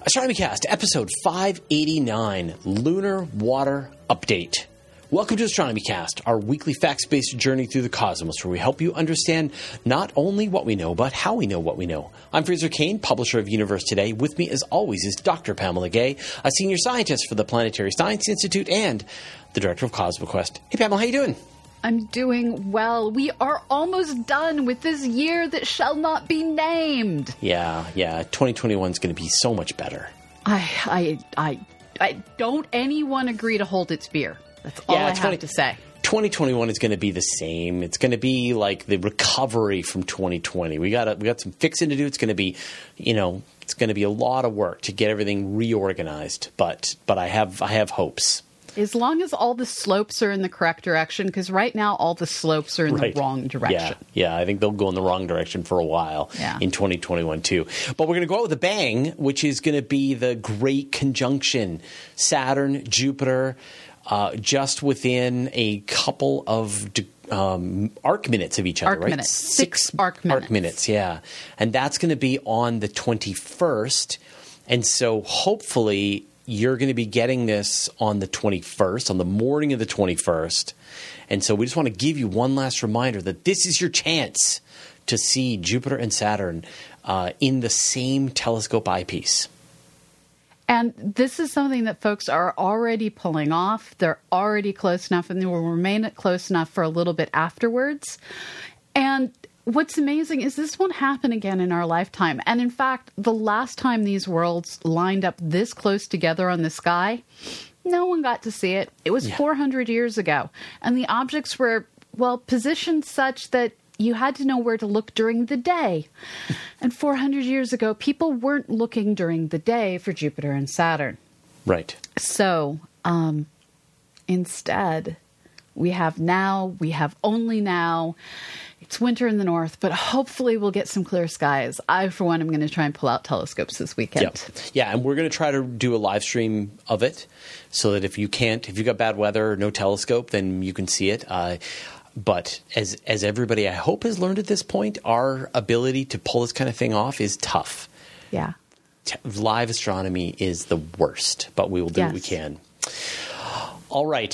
AstronomyCast, episode 589, Lunar Water Update. Welcome to AstronomyCast, our weekly facts-based journey through the cosmos, where we help you understand not only what we know, but how we know what we know. I'm Fraser Cain, publisher of Universe Today. With me, as always, is Dr. Pamela Gay, a senior scientist for the Planetary Science Institute and the director of CosmoQuest. Hey, Pamela, how you doing? I'm doing well. We are almost done with this year that shall not be named. Yeah. 2021 is going to be so much better. I don't anyone agree to hold its beer. That's all I have to say. 2021 is going to be the same. It's going to be like the recovery from 2020. We got some fixing to do. It's going to be, it's going to be a lot of work to get everything reorganized. But I have hopes. As long as all the slopes are in the correct direction, because right now all the slopes are in the wrong direction. Yeah, I think they'll go in the wrong direction for a while in 2021 too. But we're going to go out with a bang, which is going to be the Great Conjunction. Saturn, Jupiter, just within a couple of arc minutes of each other, right? Minutes. Six arc minutes. Arc minutes, yeah. And that's going to be on the 21st. And so hopefully you're going to be getting this on the 21st, on the morning of the 21st. And so we just want to give you one last reminder that this is your chance to see Jupiter and Saturn in the same telescope eyepiece. And this is something that folks are already pulling off. They're already close enough, and they will remain close enough for a little bit afterwards. And what's amazing is this won't happen again in our lifetime. And in fact, the last time these worlds lined up this close together on the sky, no one got to see it. It was 400 years ago. And the objects were, positioned such that you had to know where to look during the day. And 400 years ago, people weren't looking during the day for Jupiter and Saturn. Right. So instead, we have only now. It's winter in the north, but hopefully we'll get some clear skies. I, for one, am going to try and pull out telescopes this weekend. Yeah, and we're going to try to do a live stream of it so that if you've got bad weather or no telescope, then you can see it. But as everybody, I hope, has learned at this point, our ability to pull this kind of thing off is tough. Yeah. Live astronomy is the worst, but we will do what we can. All right.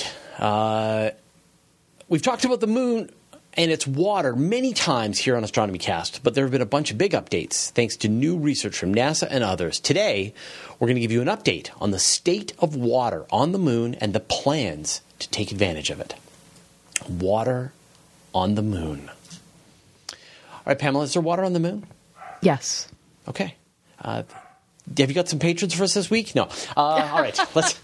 We've talked about the moon and its water many times here on AstronomyCast, but there have been a bunch of big updates thanks to new research from NASA and others. Today, we're going to give you an update on the state of water on the moon and the plans to take advantage of it. Water on the moon. All right, Pamela, is there water on the moon? Yes. Okay. Have you got some patrons for us this week? No. All right. Let's.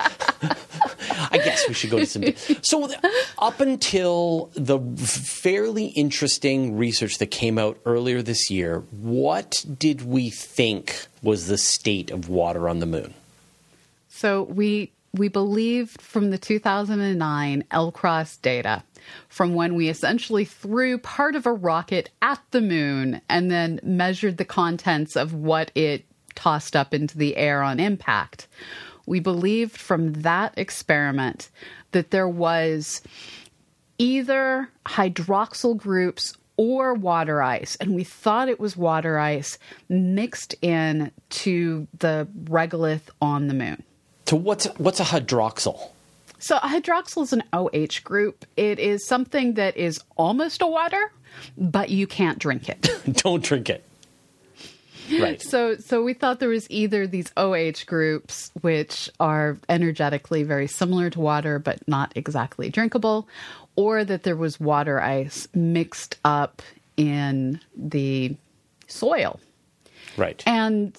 I guess we should go to some. So up until the fairly interesting research that came out earlier this year, what did we think was the state of water on the moon? So we believed from the 2009 LCROSS data, from when we essentially threw part of a rocket at the moon and then measured the contents of what it tossed up into the air on impact. We believed from that experiment that there was either hydroxyl groups or water ice, and we thought it was water ice mixed in to the regolith on the moon. So what's a hydroxyl? So a hydroxyl is an OH group. It is something that is almost a water, but you can't drink it. Don't drink it. Right. So we thought there was either these OH groups, which are energetically very similar to water, but not exactly drinkable, or that there was water ice mixed up in the soil. Right. And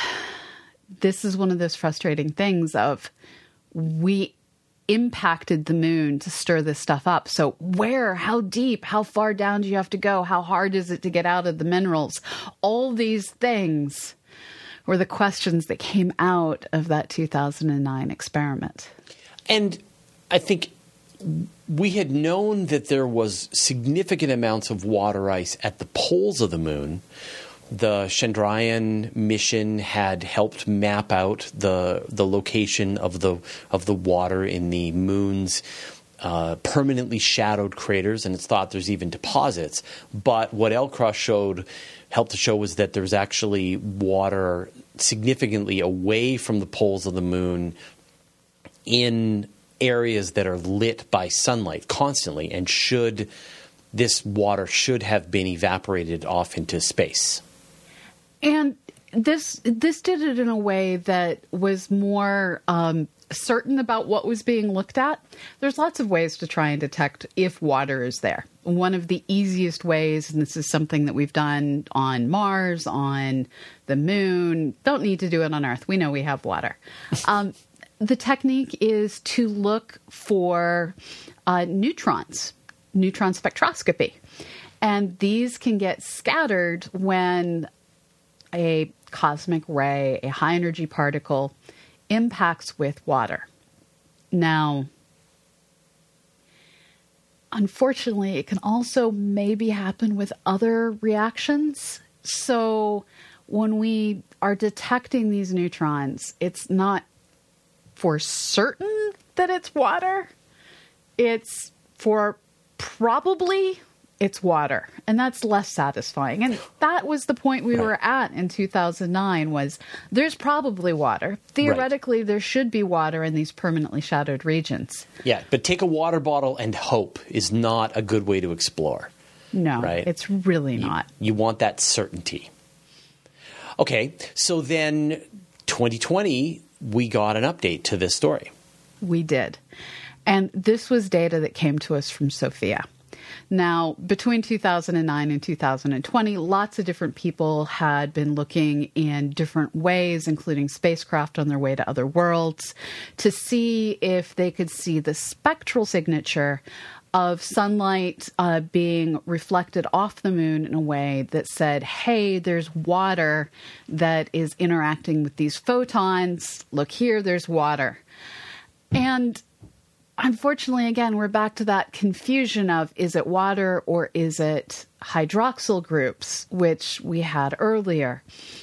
this is one of those frustrating things of we impacted the moon to stir this stuff up. So where, how deep, how far down do you have to go? How hard is it to get out of the minerals? All these things were the questions that came out of that 2009 experiment. And I think we had known that there was significant amounts of water ice at the poles of the moon. The Chandrayaan mission had helped map out the location of the water in the moon's permanently shadowed craters, and it's thought there's even deposits. But what LCROSS helped to show was that there's actually water significantly away from the poles of the moon in areas that are lit by sunlight constantly, and this water should have been evaporated off into space. And this did it in a way that was more certain about what was being looked at. There's lots of ways to try and detect if water is there. One of the easiest ways, and this is something that we've done on Mars, on the moon, don't need to do it on Earth. We know we have water. The technique is to look for neutron spectroscopy. And these can get scattered when a cosmic ray, a high energy particle, impacts with water. Now, unfortunately, it can also maybe happen with other reactions. So when we are detecting these neutrons, it's not for certain that it's water. It's for probably it's water. And that's less satisfying. And that was the point we were at in 2009 was there's probably water. Theoretically, there should be water in these permanently shadowed regions. Yeah, but take a water bottle and hope is not a good way to explore. No, right? It's really not. You want that certainty. Okay, so then 2020, we got an update to this story. We did. And this was data that came to us from SOFIA. Now, between 2009 and 2020, lots of different people had been looking in different ways, including spacecraft on their way to other worlds, to see if they could see the spectral signature of sunlight being reflected off the moon in a way that said, hey, there's water that is interacting with these photons. Look here, there's water. And unfortunately, again, we're back to that confusion of is it water or is it hydroxyl groups, which we had earlier.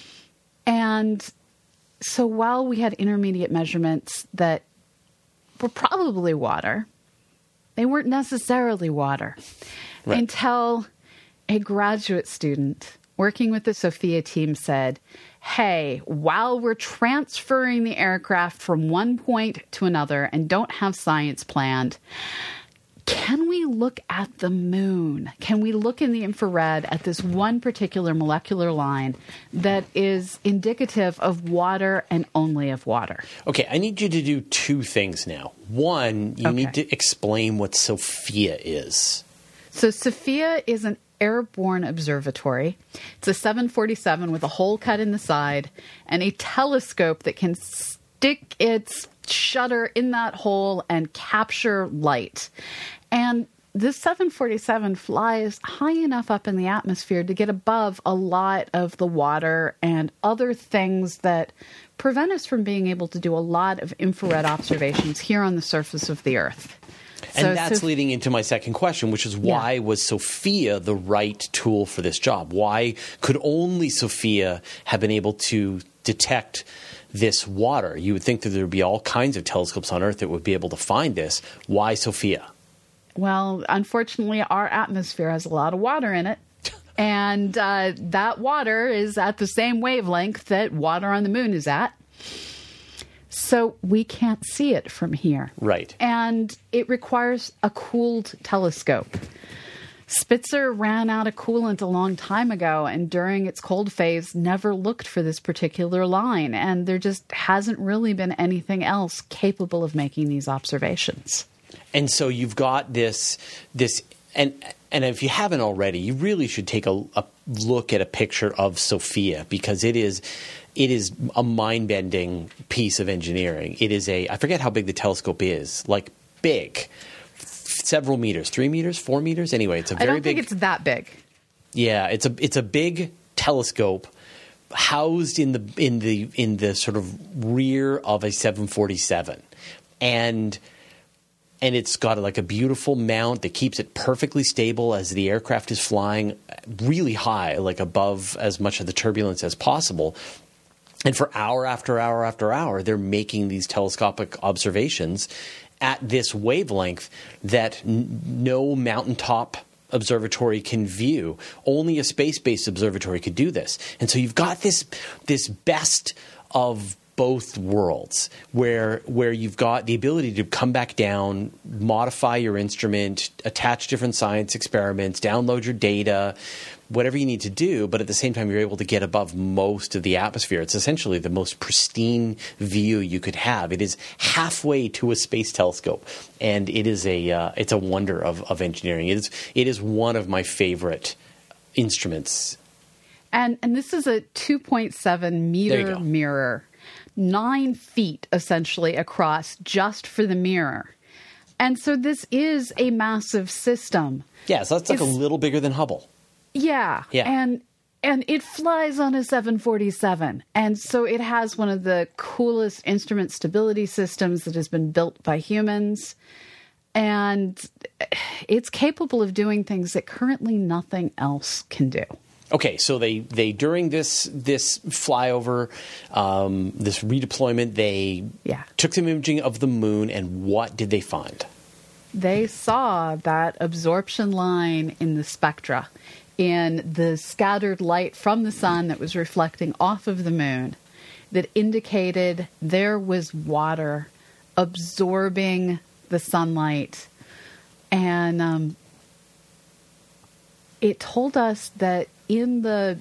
And so while we had intermediate measurements that were probably water, they weren't necessarily water until a graduate student working with the SOFIA team said, hey, while we're transferring the aircraft from one point to another and don't have science planned, can we look at the moon? Can we look in the infrared at this one particular molecular line that is indicative of water and only of water? Okay, I need you to do two things now. One, you need to explain what SOFIA is. So SOFIA is an airborne observatory. It's a 747 with a hole cut in the side and a telescope that can stick its shutter in that hole and capture light. And this 747 flies high enough up in the atmosphere to get above a lot of the water and other things that prevent us from being able to do a lot of infrared observations here on the surface of the Earth. And that's leading into my second question, which is why was SOFIA the right tool for this job? Why could only SOFIA have been able to detect this water? You would think that there would be all kinds of telescopes on Earth that would be able to find this. Why SOFIA? Well, unfortunately, our atmosphere has a lot of water in it. And that water is at the same wavelength that water on the moon is at. So we can't see it from here. Right. And it requires a cooled telescope. Spitzer ran out of coolant a long time ago, and during its cold phase, never looked for this particular line. And there just hasn't really been anything else capable of making these observations. And so you've got this, and if you haven't already, you really should take a look at a picture of SOFIA, because it is a mind-bending piece of engineering. It is I forget how big the telescope is, like big, several meters, 3 meters, 4 meters. Anyway, it's a very big. I don't think it's that big. Yeah, it's a big telescope housed in the sort of rear of a 747, and it's got like a beautiful mount that keeps it perfectly stable as the aircraft is flying really high, like above as much of the turbulence as possible. And for hour after hour after hour, they're making these telescopic observations at this wavelength that no mountaintop observatory can view. Only a space-based observatory could do this. And so you've got this best of both worlds where you've got the ability to come back down, modify your instrument, attach different science experiments, download your data, whatever you need to do, but at the same time you're able to get above most of the atmosphere. It's essentially the most pristine view you could have. It is halfway to a space telescope, and it is it's a wonder of engineering. It is one of my favorite instruments. And this is a 2.7 meter mirror, 9 feet essentially across just for the mirror. And so this is a massive system. Yeah, so that's like a little bigger than Hubble. Yeah. And it flies on a 747. And so it has one of the coolest instrument stability systems that has been built by humans. And it's capable of doing things that currently nothing else can do. Okay, so they during this flyover, this redeployment, they took some imaging of the moon, and what did they find? They saw that absorption line in the spectra, in the scattered light from the sun that was reflecting off of the moon, that indicated there was water absorbing the sunlight. And it told us that in the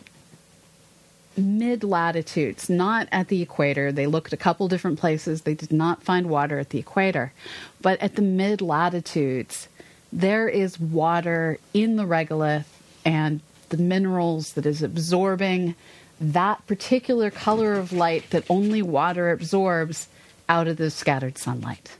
mid-latitudes, not at the equator, they looked a couple different places, they did not find water at the equator, but at the mid-latitudes, there is water in the regolith and the minerals that is absorbing that particular color of light that only water absorbs out of the scattered sunlight.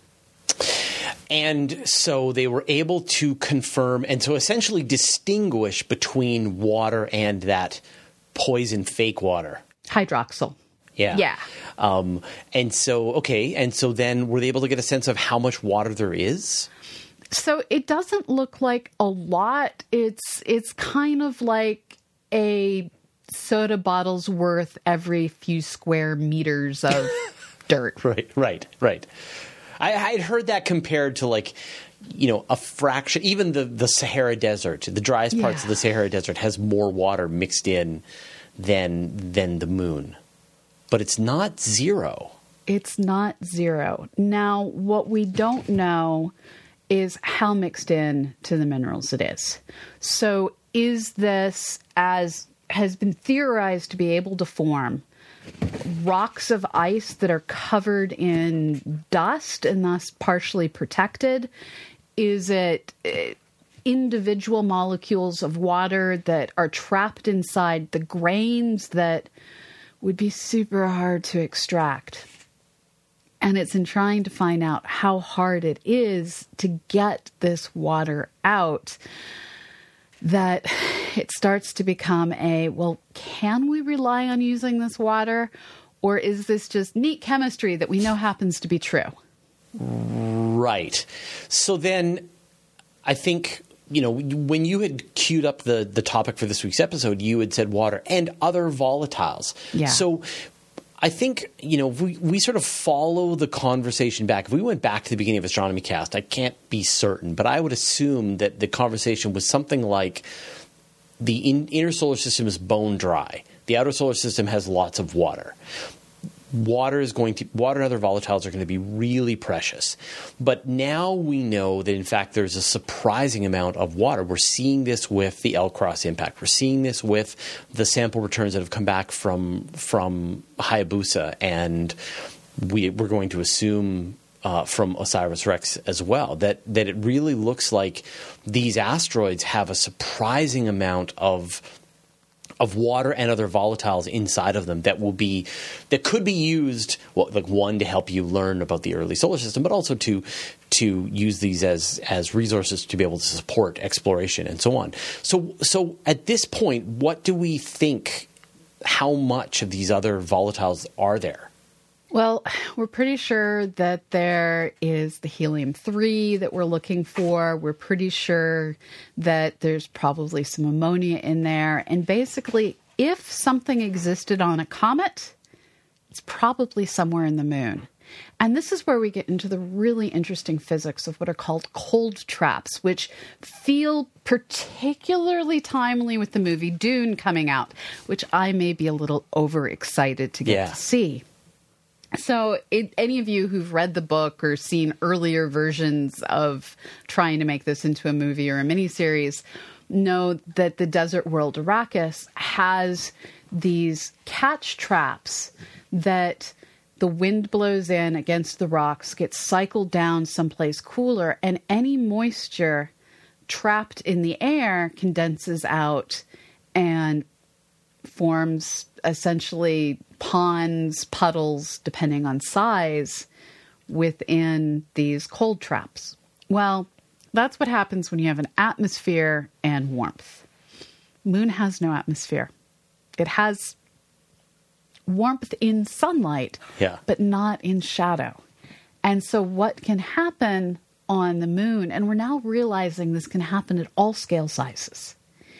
And so they were able to confirm and so essentially distinguish between water and that poison fake water. Hydroxyl. Yeah. And so then were they able to get a sense of how much water there is? So it doesn't look like a lot. It's kind of like a soda bottle's worth every few square meters of dirt. Right. I had heard that compared to a fraction, even the Sahara Desert, the driest parts of the Sahara Desert has more water mixed in than the moon. But it's not zero. It's not zero. Now, what we don't know is how mixed in to the minerals it is. So is this, as has been theorized to be able to form, rocks of ice that are covered in dust and thus partially protected? Is it individual molecules of water that are trapped inside the grains that would be super hard to extract? And it's in trying to find out how hard it is to get this water out that it starts to become can we rely on using this water? Or is this just neat chemistry that we know happens to be true? Right. So then I think, when you had queued up the topic for this week's episode, you had said water and other volatiles. Yeah. So I think, we sort of follow the conversation back. If we went back to the beginning of Astronomy Cast, I can't be certain, but I would assume that the conversation was something like the inner solar system is bone dry. The outer solar system has lots of water. Water and other volatiles are going to be really precious. But now we know that, in fact, there's a surprising amount of water. We're seeing this with the L-Cross impact. We're seeing this with the sample returns that have come back from Hayabusa, and we're going to assume from OSIRIS-REx as well, that it really looks like these asteroids have a surprising amount of water and other volatiles inside of them that could be used, one, to help you learn about the early solar system, but also to use these as resources to be able to support exploration and so on. So at this point, what do we think? How much of these other volatiles are there? Well, we're pretty sure that there is the helium-3 that we're looking for. We're pretty sure that there's probably some ammonia in there. And basically, if something existed on a comet, it's probably somewhere in the moon. And this is where we get into the really interesting physics of what are called cold traps, which feel particularly timely with the movie Dune coming out, which I may be a little overexcited to get to see. So any of you who've read the book or seen earlier versions of trying to make this into a movie or a miniseries know that the desert world Arrakis has these catch traps that the wind blows in against the rocks, gets cycled down someplace cooler, and any moisture trapped in the air condenses out and forms essentially ponds, puddles, depending on size, within these cold traps. Well, that's what happens when you have an atmosphere and warmth. Moon has no atmosphere. It has warmth in sunlight, but not in shadow. And so what can happen on the moon, and we're now realizing this can happen at all scale sizes,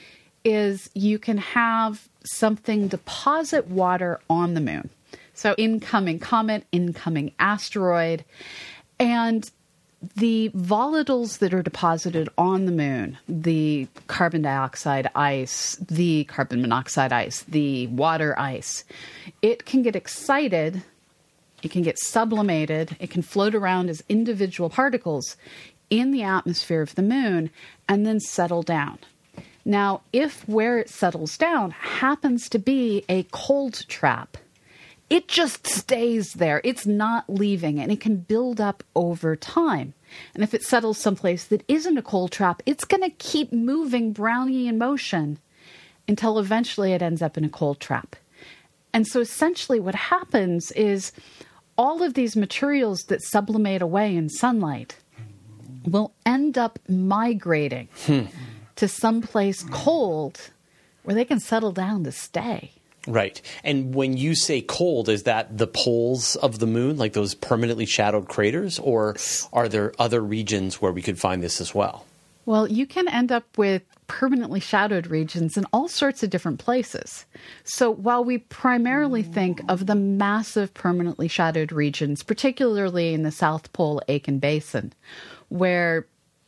is you can have something deposit water on the moon. So incoming comet, incoming asteroid, and the volatiles that are deposited on the moon, the carbon dioxide ice, the carbon monoxide ice, the water ice, it can get excited, it can get sublimated, it can float around as individual particles in the atmosphere of the moon and then settle down. Now, if where it settles down happens to be a cold trap, it just stays there. It's not leaving, and it can build up over time. And if it settles someplace that isn't a cold trap, it's going to keep moving Brownian motion until eventually it ends up in a cold trap. And so essentially what happens is all of these materials that sublimate away in sunlight will end up migrating to someplace cold where they can settle down to stay. Right. And when you say cold, is that the poles of the moon, like those permanently shadowed craters, or are there other regions where we could find this as well? Well, you can end up with permanently shadowed regions in all sorts of different places. So while we primarily think of the massive permanently shadowed regions, particularly in the South Pole Aitken Basin, where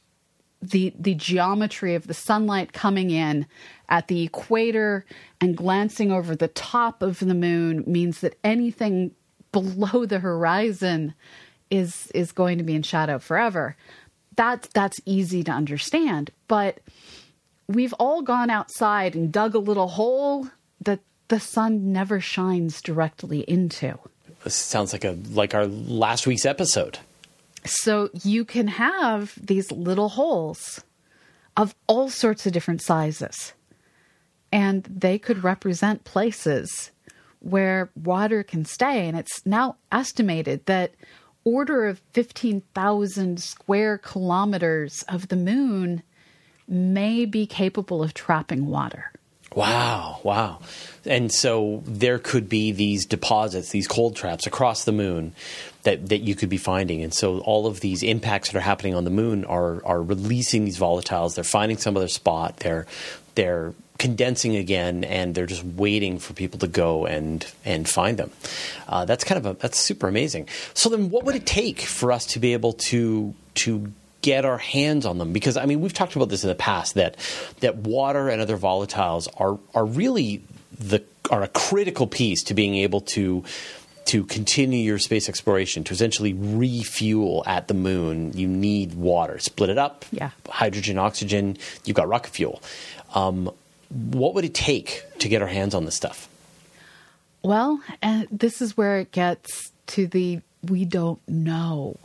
the geometry of the sunlight coming in at the equator and glancing over the top of the moon means that anything below the horizon is going to be in shadow forever. That's easy to understand. But we've all gone outside and dug a little hole that the sun never shines directly into. This sounds like our last week's episode. So you can have these little holes of all sorts of different sizes, and they could represent places where water can stay. And it's now estimated that order of 15,000 square kilometers of the moon may be capable of trapping water. Wow. And so there could be these deposits, these cold traps across the moon that you could be finding. And so all of these impacts that are happening on the moon are releasing these volatiles. They're finding some other spot. They're condensing again, and they're just waiting for people to go and find them. That's super amazing. So then what would it take for us to be able to get our hands on them? Because, I mean, we've talked about this in the past, that water and other volatiles are really are a critical piece to being able to continue your space exploration, to essentially refuel at the moon. You need water. Split it up, hydrogen, oxygen, you've got rocket fuel. What would it take to get our hands on this stuff? Well, this is where it gets to we don't know.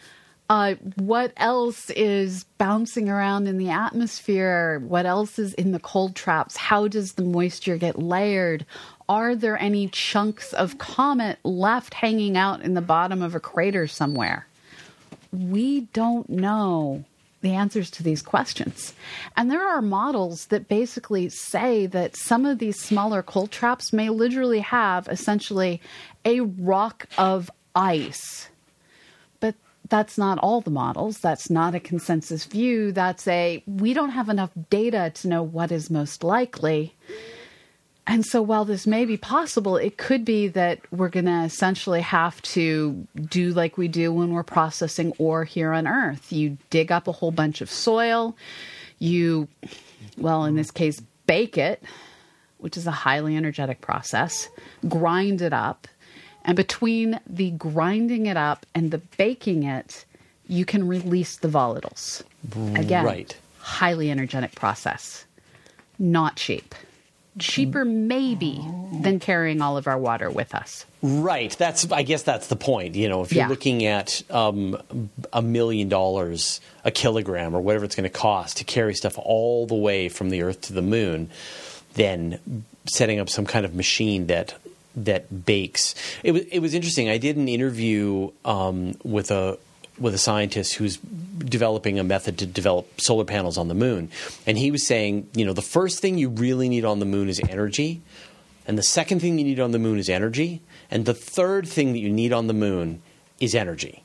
What else is bouncing around in the atmosphere? What else is in the cold traps? How does the moisture get layered? Are there any chunks of comet left hanging out in the bottom of a crater somewhere? We don't know the answers to these questions. And there are models that basically say that some of these smaller cold traps may literally have essentially a rock of ice. But that's not all the models. That's not a consensus view. We don't have enough data to know what is most likely. And so while this may be possible, it could be that we're going to essentially have to do like we do when we're processing ore here on Earth. You dig up a whole bunch of soil, you, well, in this case, bake it, which is a highly energetic process, grind it up, and between the grinding it up and the baking it, you can release the volatiles. Again, Right. highly energetic process, not cheap. Cheaper maybe than carrying all of our water with us. Right. I guess that's the point. You know, if you're Yeah. looking at $1 million a kilogram or whatever it's going to cost to carry stuff all the way from the Earth to the moon, then setting up some kind of machine that bakes. It was interesting. I did an interview with a scientist who's developing a method to develop solar panels on the moon. And he was saying, you know, the first thing you really need on the moon is energy. And the second thing you need on the moon is energy. And the third thing that you need on the moon is energy.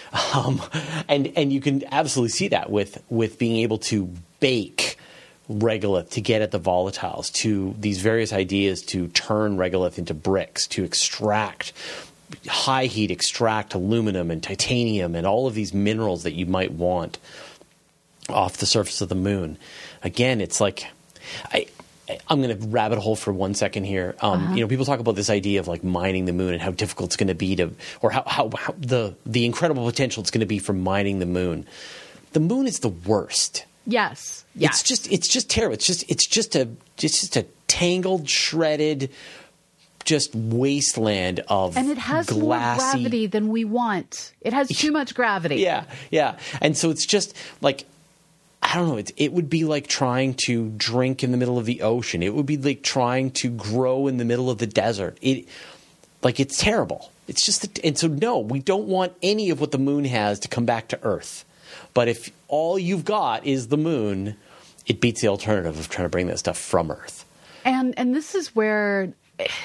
And you can absolutely see that with being able to bake regolith to get at the volatiles, to these various ideas to turn regolith into bricks, to extract high heat extract aluminum and titanium and all of these minerals that you might want off the surface of the moon. Again, it's like I'm going to rabbit hole for 1 second here. You know, people talk about this idea of like mining the moon and how difficult it's going to be or how the incredible potential it's going to be for mining the moon. The moon is the worst. Yes. Yeah. It's just terrible. It's just a tangled, shredded, just wasteland of And it has glassy more gravity than we want. It has too much gravity. Yeah. And so it's just like, I don't know, it would be like trying to drink in the middle of the ocean. It would be like trying to grow in the middle of the desert. It's terrible. It's just, and so no, we don't want any of what the moon has to come back to Earth. But if all you've got is the moon, it beats the alternative of trying to bring that stuff from Earth. And this is where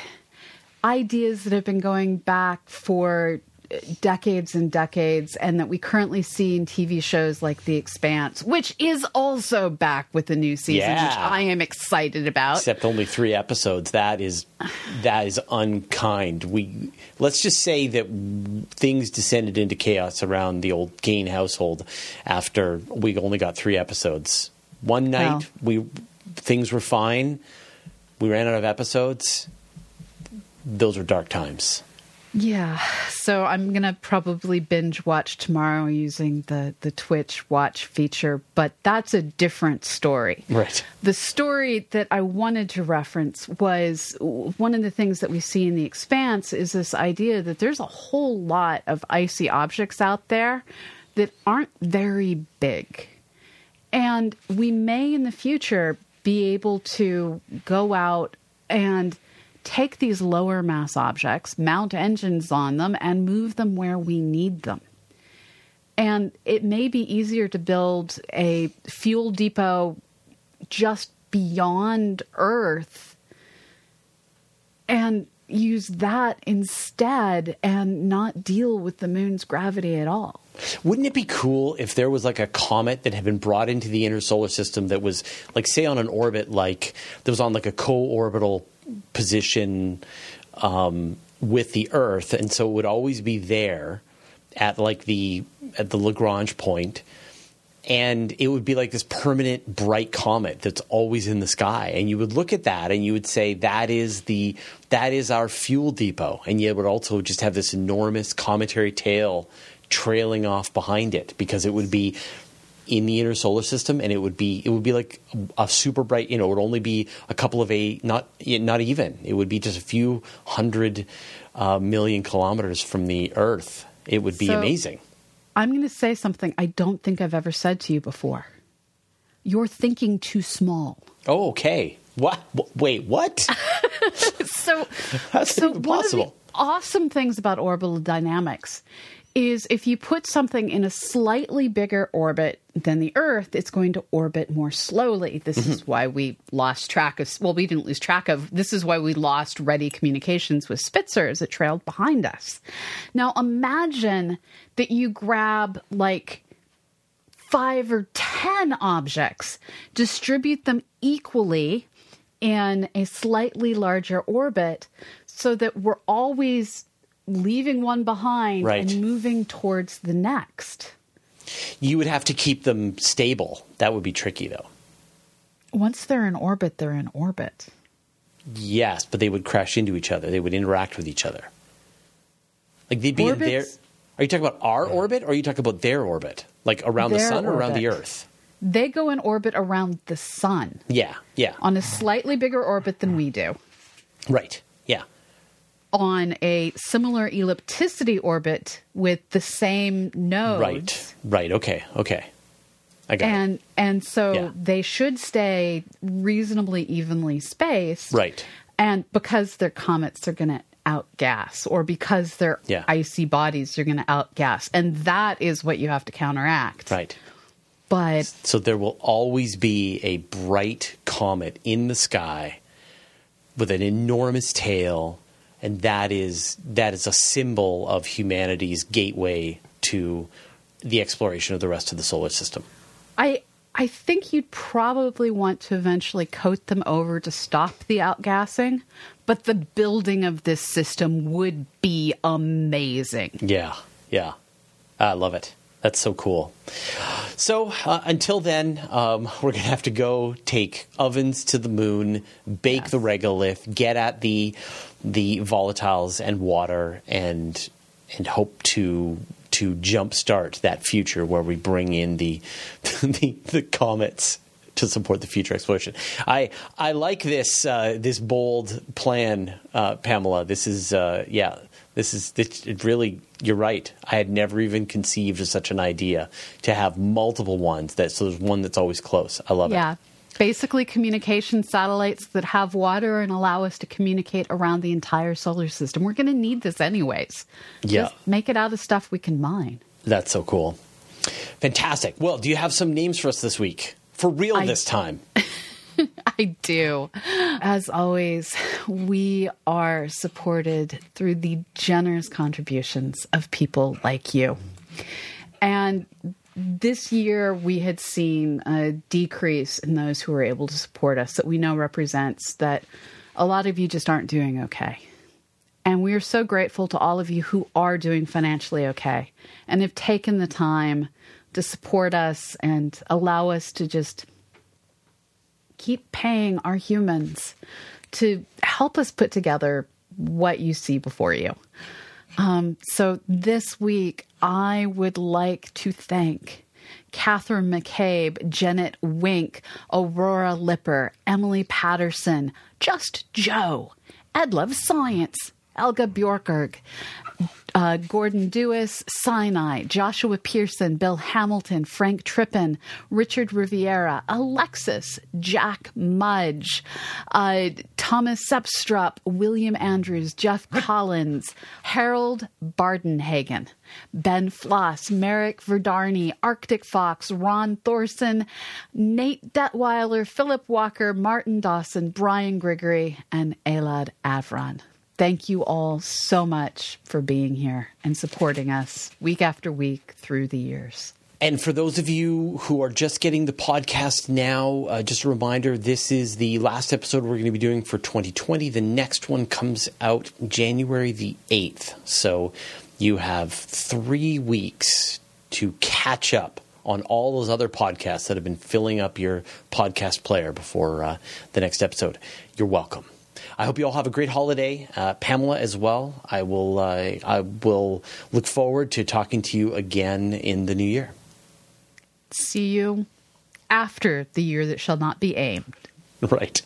ideas that have been going back for decades and decades, and that we currently see in TV shows like The Expanse, which is also back with the new season, which I am excited about. Except only 3 episodes. That is unkind. Let's just say that things descended into chaos around the old Kane household after we only got 3 episodes. One night, things were fine. We ran out of episodes. Those were dark times. Yeah. So I'm going to probably binge watch tomorrow using the Twitch watch feature, but that's a different story. Right. The story that I wanted to reference was one of the things that we see in The Expanse is this idea that there's a whole lot of icy objects out there that aren't very big. And we may in the future be able to go out and take these lower mass objects, mount engines on them, and move them where we need them. And it may be easier to build a fuel depot just beyond Earth and use that instead and not deal with the moon's gravity at all. Wouldn't it be cool if there was like a comet that had been brought into the inner solar system that was like, say, on an orbit, like that was on like a co-orbital position with the Earth, and so it would always be there at like the Lagrange point, and it would be like this permanent bright comet that's always in the sky, and you would look at that and you would say that is our fuel depot, and yet it would also just have this enormous cometary tail trailing off behind it because it would be in the inner solar system, and it would be like a super bright, it would only be a couple of not even. It would be just a few hundred million kilometers from the Earth. It would be amazing. I'm going to say something I don't think I've ever said to you before. You're thinking too small. Oh, okay. What? Wait, what? How's that even one possible? of the awesome things about orbital dynamics is if you put something in a slightly bigger orbit than the Earth, it's going to orbit more slowly. This is why we lost track of, we didn't lose track of, this is why we lost ready communications with Spitzer as it trailed behind us. Now imagine that you grab like 5 or 10 objects, distribute them equally, in a slightly larger orbit so that we're always leaving one behind and moving towards the next. You would have to keep them stable. That would be tricky, though. Once they're in orbit, they're in orbit. Yes, but they would crash into each other. They would interact with each other. Like they'd be in their... Are you talking about our orbit, or are you talking about their orbit? Like around the sun or around the Earth? They go in orbit around the sun. Yeah. On a slightly bigger orbit than we do. Right, yeah. On a similar ellipticity orbit with the same nodes. Right, okay. I got it. And so they should stay reasonably evenly spaced. Right. And because they're comets, they're going to outgas, or because they're icy bodies, you're going to outgas. And that is what you have to counteract. Right. But so there will always be a bright comet in the sky with an enormous tail, and that is a symbol of humanity's gateway to the exploration of the rest of the solar system. I think you'd probably want to eventually coat them over to stop the outgassing, but the building of this system would be amazing. Yeah. I love it. That's so cool. So until then, we're going to have to go take ovens to the moon, bake the regolith, get at the volatiles and water, and hope to jumpstart that future where we bring in the comets to support the future exploration. I like this bold plan, Pamela. This is really, you're right. I had never even conceived of such an idea to have multiple ones. So there's one that's always close. I love it. Yeah. Basically, communication satellites that have water and allow us to communicate around the entire solar system. We're going to need this anyways. Yeah. Just make it out of stuff we can mine. That's so cool. Fantastic. Well, do you have some names for us this week? For real this time. I do. As always, we are supported through the generous contributions of people like you. And this year, we had seen a decrease in those who were able to support us that we know represents that a lot of you just aren't doing okay. And we are so grateful to all of you who are doing financially okay and have taken the time to support us and allow us to just keep paying our humans to help us put together what you see before you. So this week, I would like to thank Catherine McCabe, Janet Wink, Aurora Lipper, Emily Patterson, Just Joe, Ed Loves Science, Elga Bjorkerg, Gordon Dewis, Sinai, Joshua Pearson, Bill Hamilton, Frank Trippin, Richard Riviera, Alexis, Jack Mudge, Thomas Sepstrup, William Andrews, Jeff Collins, Harold Bardenhagen, Ben Floss, Merrick Verdarni, Arctic Fox, Ron Thorson, Nate Detweiler, Philip Walker, Martin Dawson, Brian Grigory, and Elad Avron. Thank you all so much for being here and supporting us week after week through the years. And for those of you who are just getting the podcast now, just a reminder, this is the last episode we're going to be doing for 2020. The next one comes out January the 8th. So you have 3 weeks to catch up on all those other podcasts that have been filling up your podcast player before the next episode. You're welcome. I hope you all have a great holiday. Pamela as well. I will look forward to talking to you again in the new year. See you after the year that shall not be aimed. Right.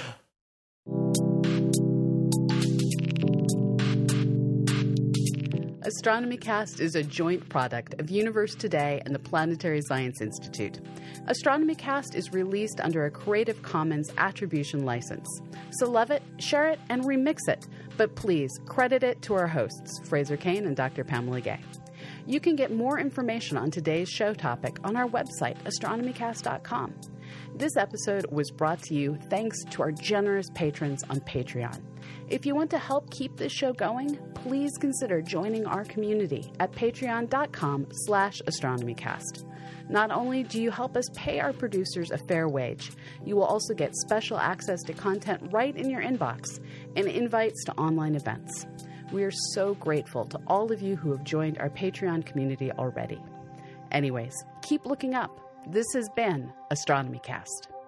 Astronomy Cast is a joint product of Universe Today and the Planetary Science Institute. Astronomy Cast is released under a Creative Commons Attribution license. So love it, share it, and remix it. But please credit it to our hosts, Fraser Kane and Dr. Pamela Gay. You can get more information on today's show topic on our website, astronomycast.com. This episode was brought to you thanks to our generous patrons on Patreon. If you want to help keep this show going, please consider joining our community at patreon.com/astronomycast. Not only do you help us pay our producers a fair wage, you will also get special access to content right in your inbox and invites to online events. We are so grateful to all of you who have joined our Patreon community already. Anyways, keep looking up. This has been Astronomy Cast.